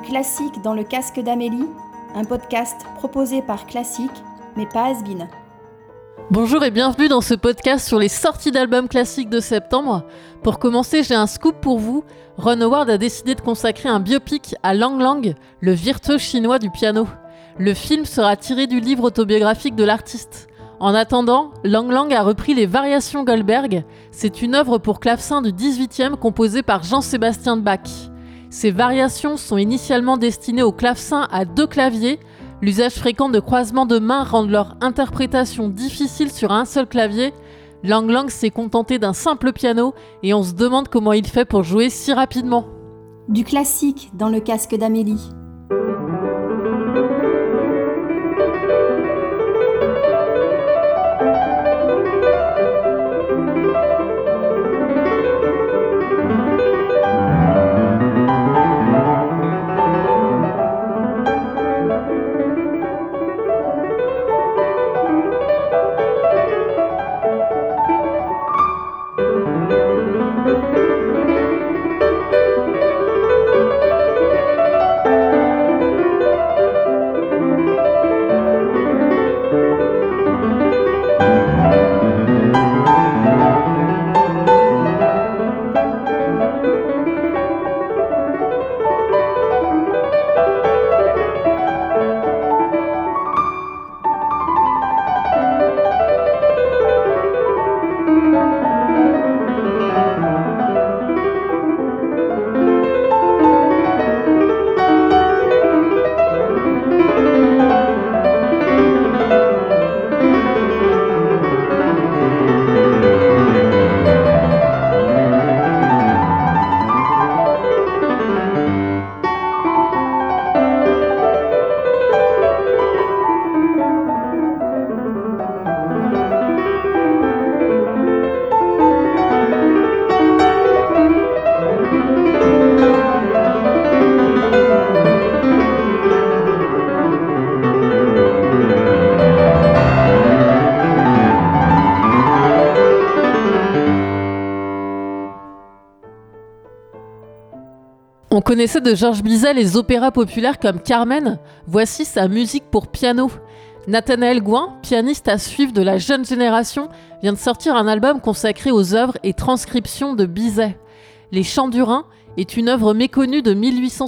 Classique dans le casque d'Amélie, un podcast proposé par Classique, mais pas Has-Been. Bonjour et bienvenue dans ce podcast sur les sorties d'albums classiques de septembre. Pour commencer, j'ai un scoop pour vous. Ron Howard a décidé de consacrer un biopic à Lang Lang, le virtuose chinois du piano. Le film sera tiré du livre autobiographique de l'artiste. En attendant, Lang Lang a repris les Variations Goldberg. C'est une œuvre pour clavecin du XVIIIe composée par Jean-Sébastien Bach. Ces variations sont initialement destinées au clavecin à 2 claviers. L'usage fréquent de croisements de mains rend leur interprétation difficile sur un seul clavier. Lang Lang s'est contenté d'un simple piano et on se demande comment il fait pour jouer si rapidement. Du classique dans le casque d'Amélie. On connaissait de Georges Bizet les opéras populaires comme Carmen. Voici sa musique pour piano. Nathanaël Gouin, pianiste à suivre de la jeune génération, vient de sortir un album consacré aux œuvres et transcriptions de Bizet. Les Chants du Rhin est une œuvre méconnue de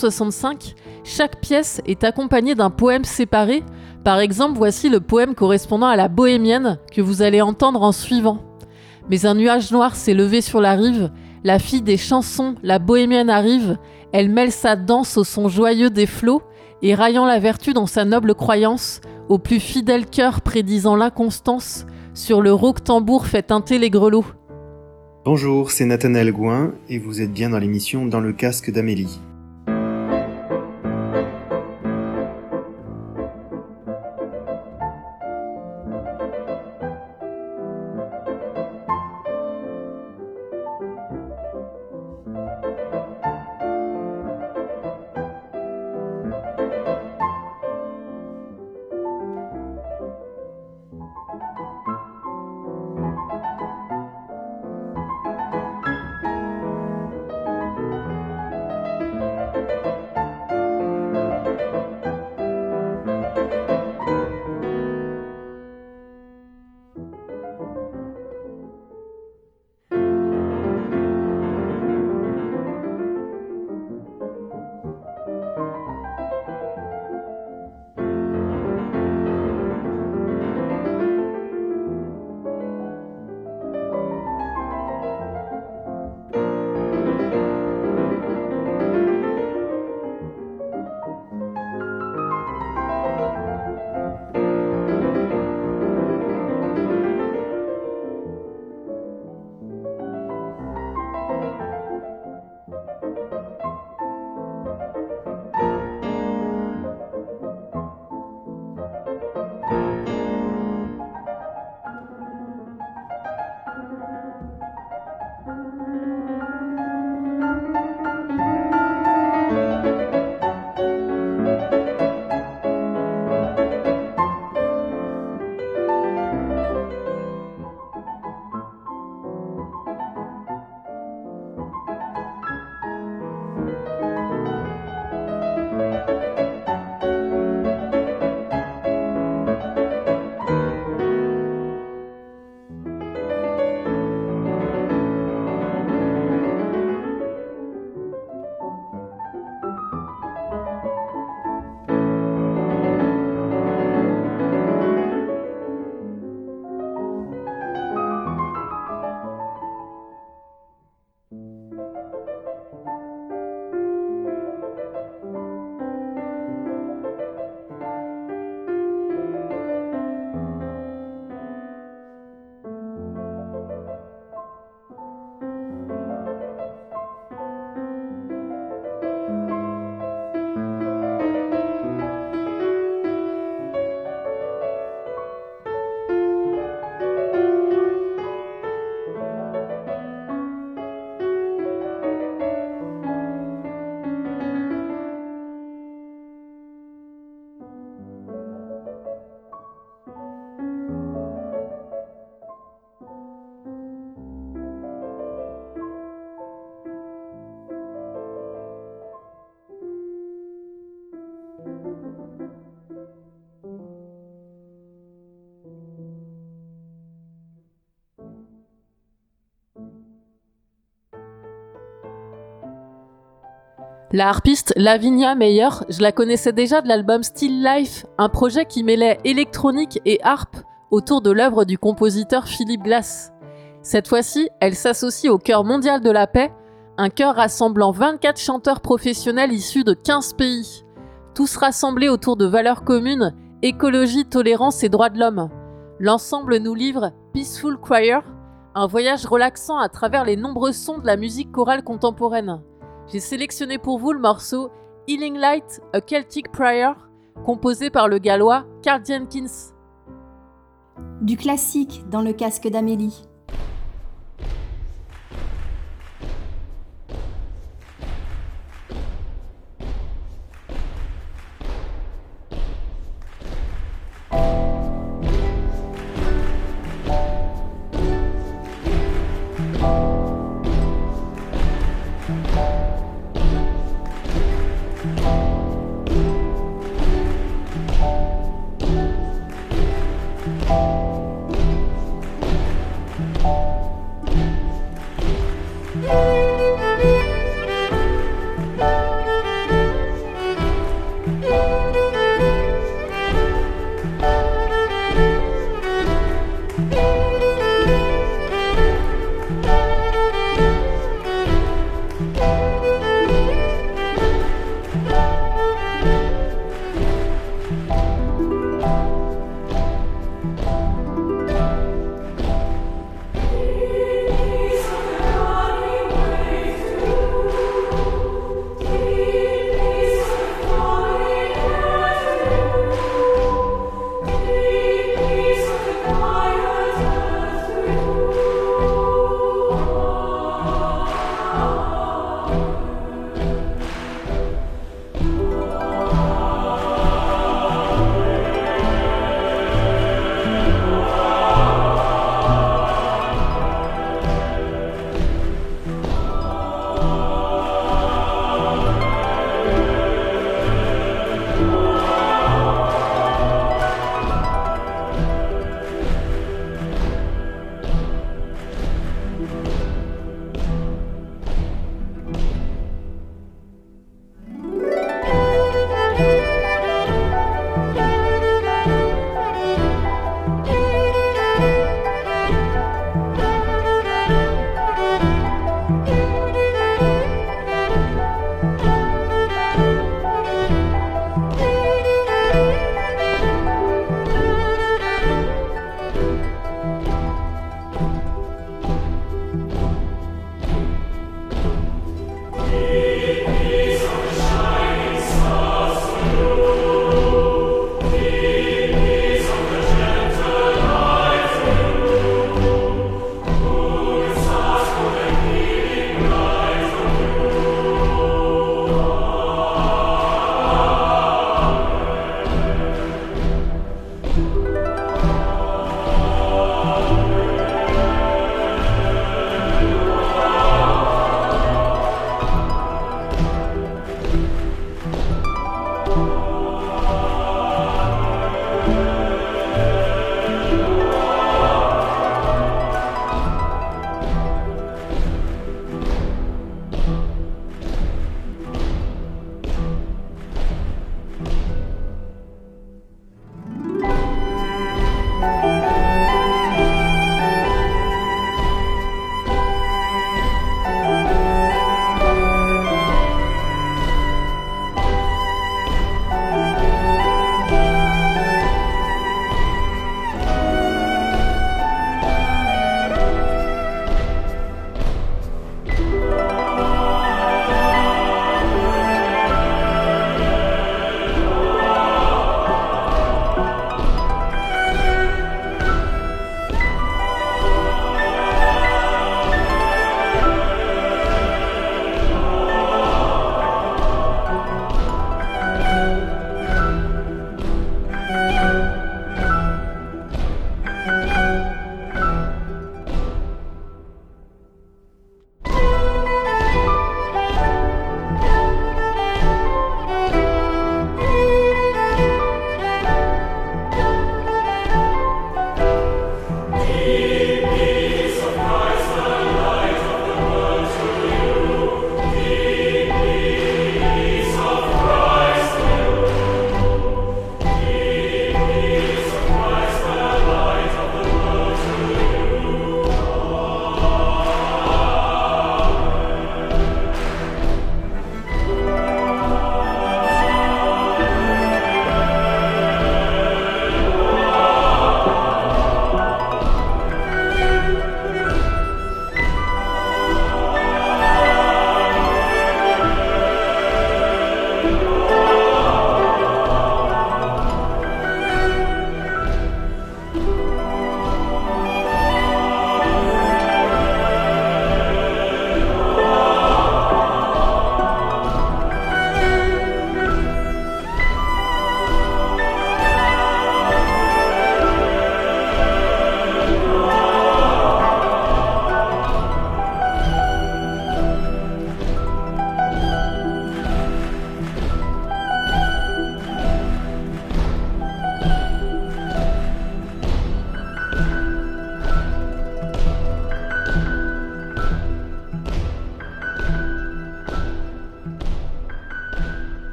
1865. Chaque pièce est accompagnée d'un poème séparé. Par exemple, voici le poème correspondant à la Bohémienne que vous allez entendre en suivant. Mais un nuage noir s'est levé sur la rive. La fille des chansons, la Bohémienne arrive. Elle mêle sa danse au son joyeux des flots et raillant la vertu dans sa noble croyance, au plus fidèle cœur prédisant l'inconstance, sur le rauque tambour fait tinter les grelots. Bonjour, c'est Nathanaël Gouin et vous êtes bien dans l'émission Dans le casque d'Amélie. La harpiste Lavinia Meyer, je la connaissais déjà de l'album Still Life, un projet qui mêlait électronique et harpe autour de l'œuvre du compositeur Philip Glass. Cette fois-ci, elle s'associe au Chœur mondial de la paix, un chœur rassemblant 24 chanteurs professionnels issus de 15 pays, tous rassemblés autour de valeurs communes, écologie, tolérance et droits de l'homme. L'ensemble nous livre Peaceful Choir, un voyage relaxant à travers les nombreux sons de la musique chorale contemporaine. J'ai sélectionné pour vous le morceau Healing Light, A Celtic Prayer, composé par le gallois Karl Jenkins. Du classique dans le casque d'Amélie.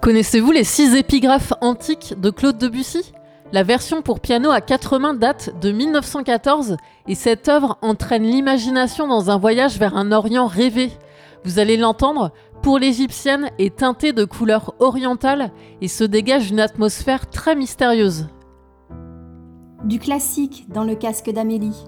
Connaissez-vous les 6 épigraphes antiques de Claude Debussy ? La version pour piano à 4 mains date de 1914 et cette œuvre entraîne l'imagination dans un voyage vers un Orient rêvé. Vous allez l'entendre, pour l'égyptienne est teintée de couleurs orientales et se dégage une atmosphère très mystérieuse. Du classique dans le casque d'Amélie.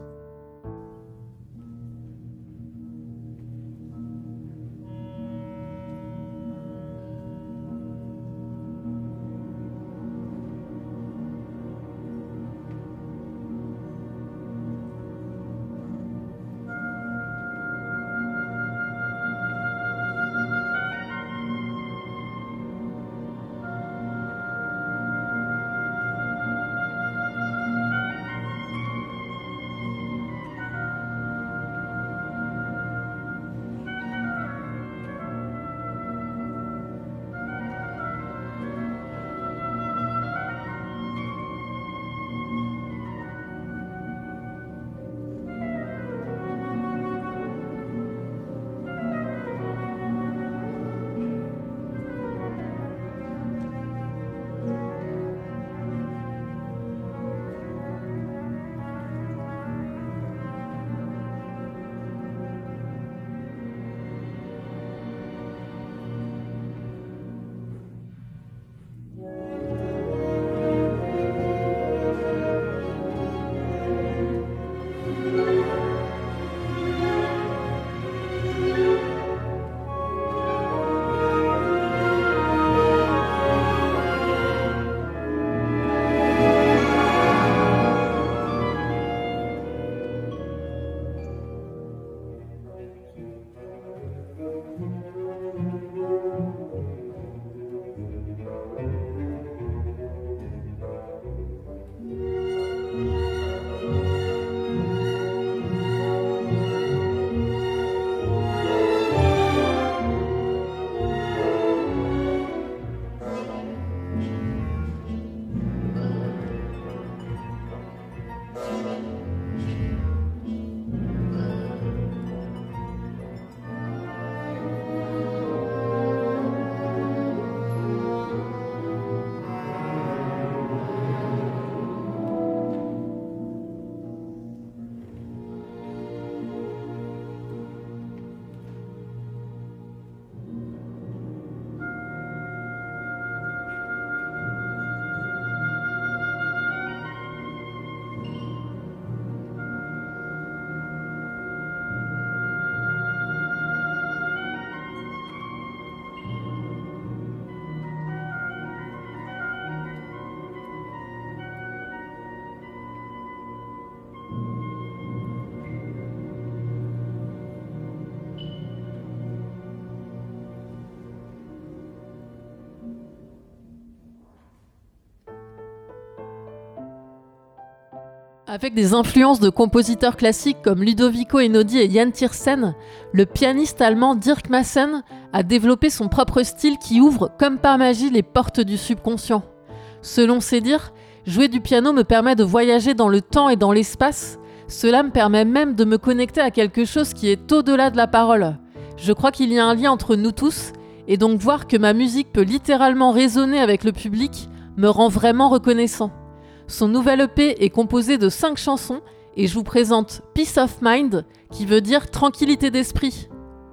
Avec des influences de compositeurs classiques comme Ludovico Einaudi et Jan Tiersen, le pianiste allemand Dirk Massen a développé son propre style qui ouvre comme par magie les portes du subconscient. Selon ses dires, jouer du piano me permet de voyager dans le temps et dans l'espace. Cela me permet même de me connecter à quelque chose qui est au-delà de la parole. Je crois qu'il y a un lien entre nous tous, et donc voir que ma musique peut littéralement résonner avec le public me rend vraiment reconnaissant. Son nouvel EP est composé de 5 chansons et je vous présente Peace of Mind, qui veut dire tranquillité d'esprit.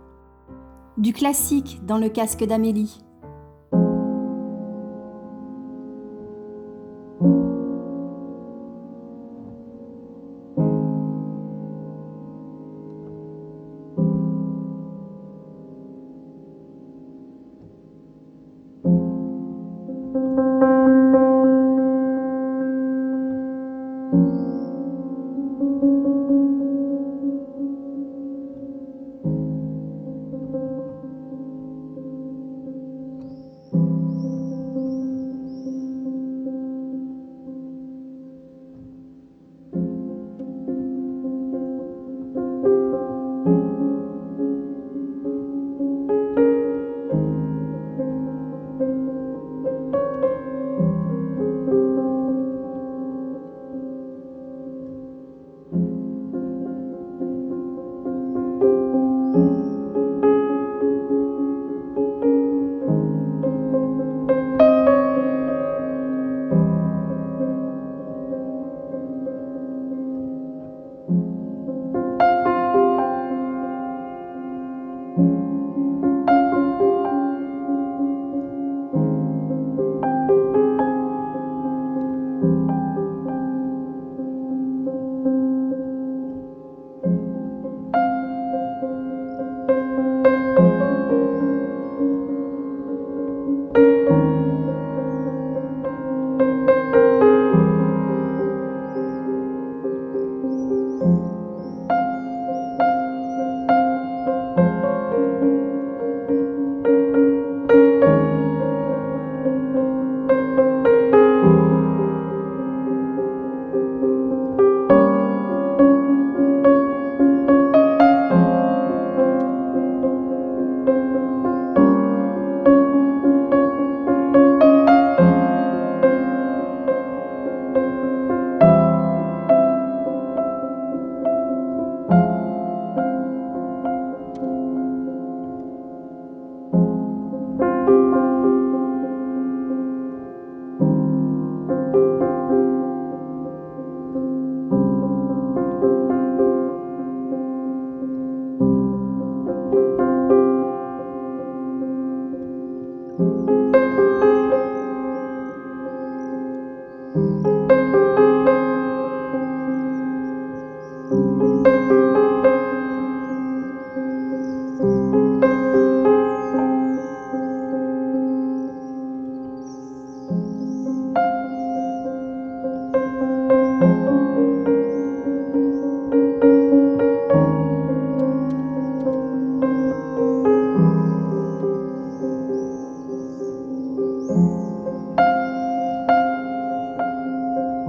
Du classique dans le casque d'Amélie.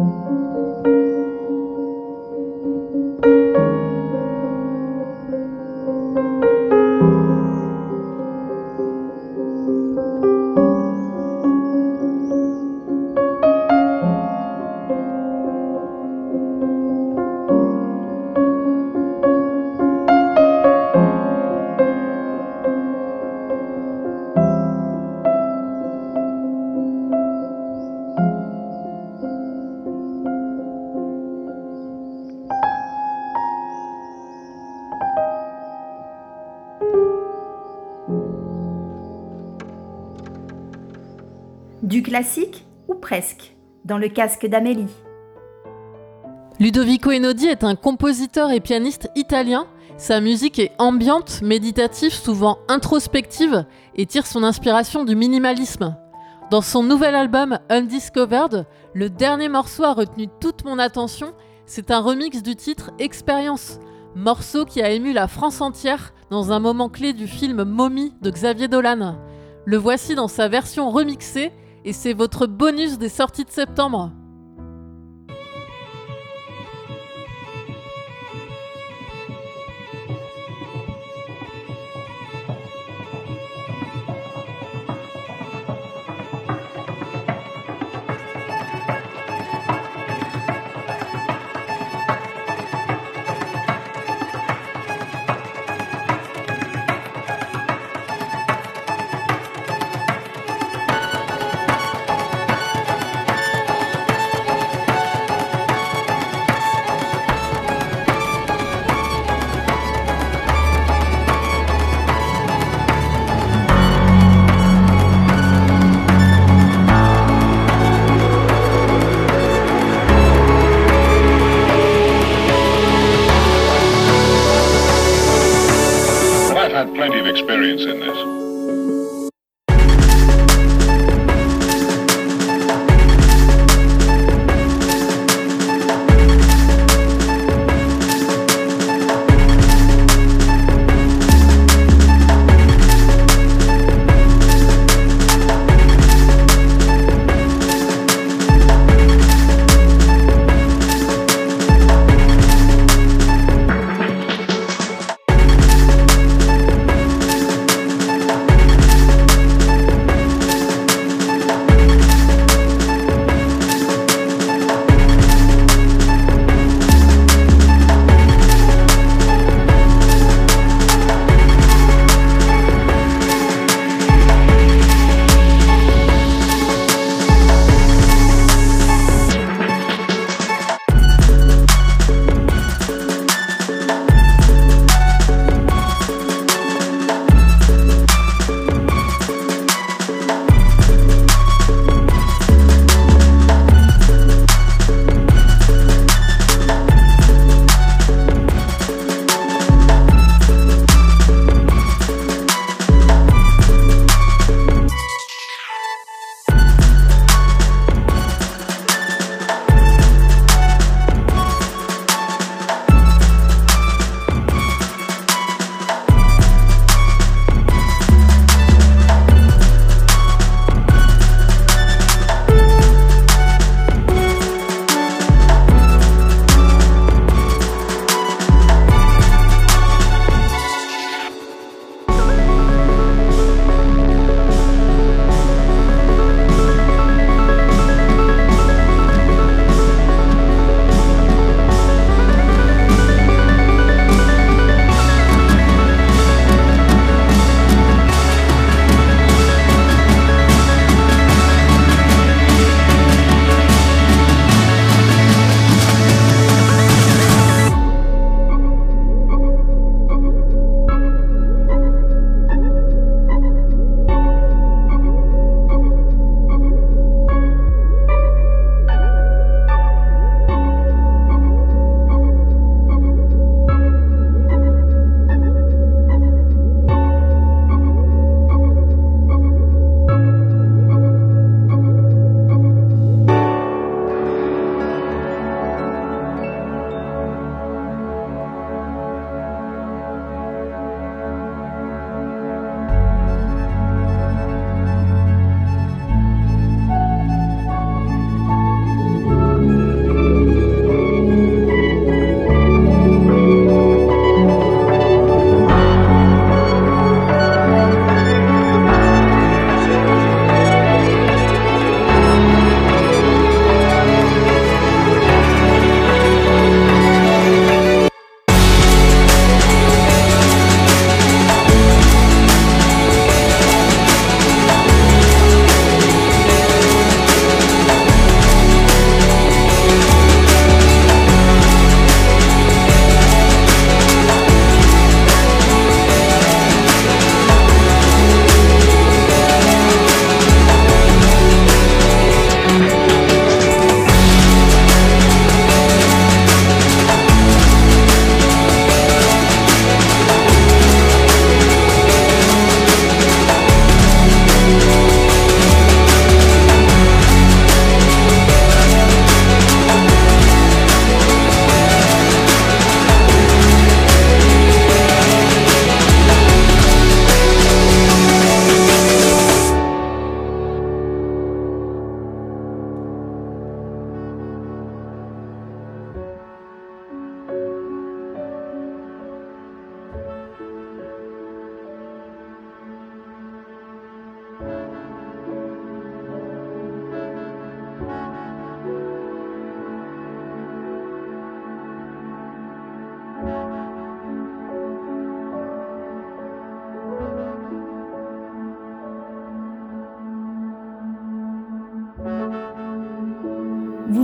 Du classique ou presque, dans le casque d'Amélie. Ludovico Einaudi est un compositeur et pianiste italien. Sa musique est ambiante, méditative, souvent introspective et tire son inspiration du minimalisme. Dans son nouvel album Undiscovered, le dernier morceau a retenu toute mon attention. C'est un remix du titre Expérience, morceau qui a ému la France entière dans un moment clé du film Mommy de Xavier Dolan. Le voici dans sa version remixée et c'est votre bonus des sorties de septembre. I've had plenty of experience in this.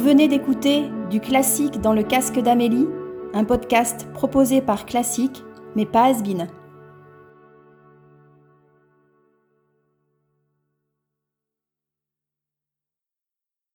venez d'écouter Du classique dans le casque d'Amélie, un podcast proposé par Classique, mais pas Has-Been.